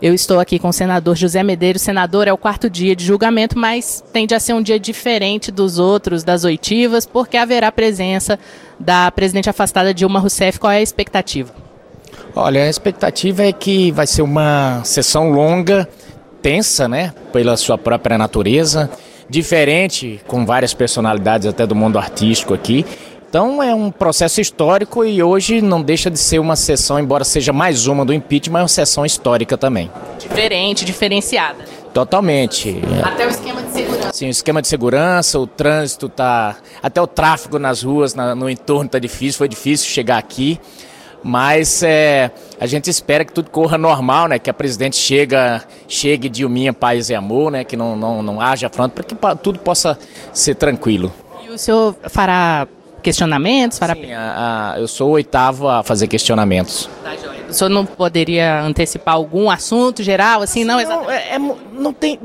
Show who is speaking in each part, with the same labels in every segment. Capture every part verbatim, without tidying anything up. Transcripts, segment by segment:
Speaker 1: Eu estou aqui com o senador José Medeiros. Senador, é o quarto dia de julgamento, mas tende a ser um dia diferente dos outros, das oitivas, porque haverá presença da presidente afastada Dilma Rousseff. Qual é a expectativa?
Speaker 2: Olha, a expectativa é que vai ser uma sessão longa, tensa, né, pela sua própria natureza, diferente, com várias personalidades até do mundo artístico aqui. Então é um processo histórico e hoje não deixa de ser uma sessão, embora seja mais uma do impeachment, é uma sessão histórica também.
Speaker 1: Diferente, diferenciada.
Speaker 2: Totalmente.
Speaker 1: Até o esquema de segurança.
Speaker 2: Sim, o esquema de segurança, o trânsito tá, até o tráfego nas ruas, na, no entorno tá difícil, foi difícil chegar aqui. Mas é, a gente espera que tudo corra normal, né? Que a presidente chega, chegue Dilminha, paz e amor, né? Que não, não, não haja afronta, para que tudo possa ser tranquilo.
Speaker 1: E o senhor fará questionamentos? Fará...
Speaker 2: Sim, a, a, eu sou o oitavo a fazer questionamentos.
Speaker 1: Tá, joia. O senhor não poderia antecipar algum assunto geral, assim, não?
Speaker 2: Não, é, é, não tem.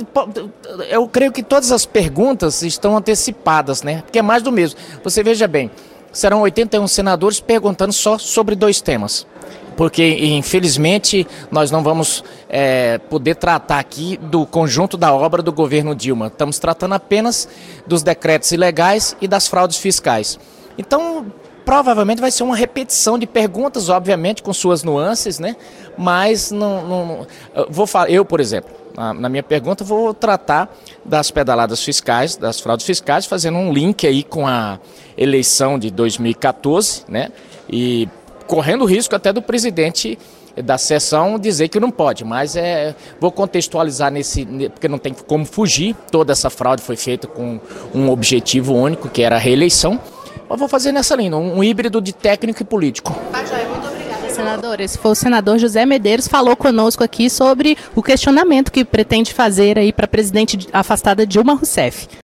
Speaker 2: Eu creio que todas as perguntas estão antecipadas, né? Porque é mais do mesmo. Você veja bem, serão oitenta e um senadores perguntando só sobre dois temas. Porque, infelizmente, nós não vamos é, poder tratar aqui do conjunto da obra do governo Dilma. Estamos tratando apenas dos decretos ilegais e das fraudes fiscais. Então, provavelmente vai ser uma repetição de perguntas, obviamente, com suas nuances, né? Mas não, não vou falar, eu, por exemplo, na, na minha pergunta, vou tratar das pedaladas fiscais, das fraudes fiscais, fazendo um link aí com a eleição de dois mil e quatorze, né? E correndo o risco até do presidente da sessão dizer que não pode, mas é, vou contextualizar nesse, porque não tem como fugir, toda essa fraude foi feita com um objetivo único, que era a reeleição. Mas vou fazer nessa linha, um, um híbrido de técnico e político.
Speaker 1: Tá, joia, muito obrigada, senador. Esse foi o senador José Medeiros, falou conosco aqui sobre o questionamento que pretende fazer aí para a presidente afastada Dilma Rousseff.